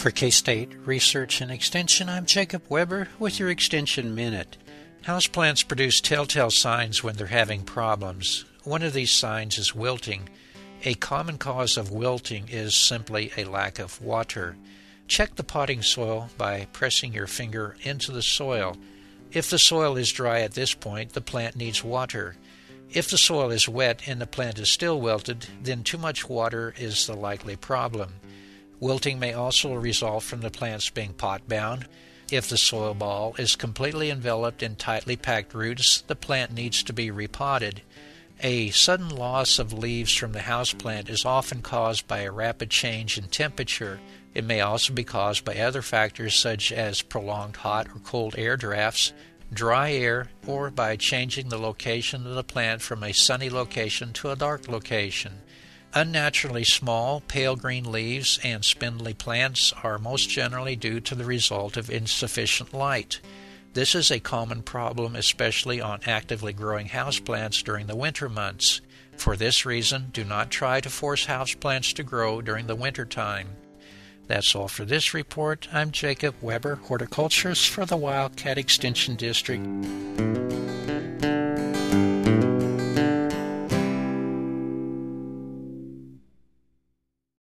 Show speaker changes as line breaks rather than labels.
For K-State Research and Extension, I'm Jacob Weber with your Extension Minute. Houseplants produce telltale signs when they're having problems. One of these signs is wilting. A common cause of wilting is simply a lack of water. Check the potting soil by pressing your finger into the soil. If the soil is dry at this point, the plant needs water. If the soil is wet and the plant is still wilted, then too much water is the likely problem. Wilting may also result from the plants being pot-bound. If the soil ball is completely enveloped in tightly packed roots, the plant needs to be repotted. A sudden loss of leaves from the houseplant is often caused by a rapid change in temperature. It may also be caused by other factors such as prolonged hot or cold air drafts, dry air, or by changing the location of the plant from a sunny location to a dark location. Unnaturally small, pale green leaves and spindly plants are most generally due to the result of insufficient light. This is a common problem, especially on actively growing houseplants during the winter months. For this reason, do not try to force houseplants to grow during the winter time. That's all for this report. I'm Jacob Weber, horticulturist for the Wildcat Extension District.